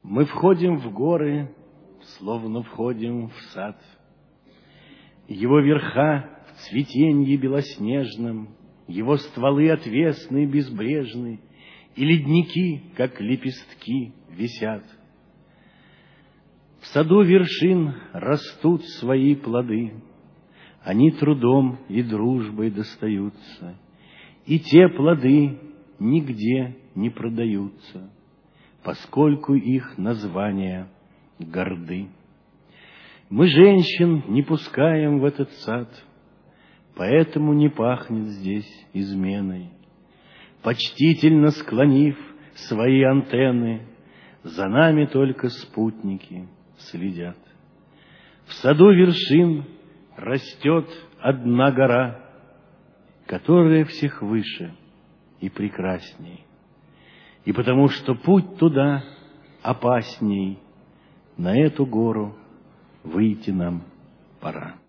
Мы входим в горы, словно входим в сад. Его верха в цветенье белоснежном, его стволы отвесны и безбрежны, и ледники, как лепестки, висят. В саду вершин растут свои плоды, они трудом и дружбой достаются, и те плоды нигде не продаются, поскольку их названия горды. Мы женщин не пускаем в этот сад, поэтому не пахнет здесь изменой. Почтительно склонив свои антенны, за нами только спутники следят. В саду вершин растет одна гора, которая всех выше и прекрасней. И потому что путь туда опасней, на эту гору выйти нам пора.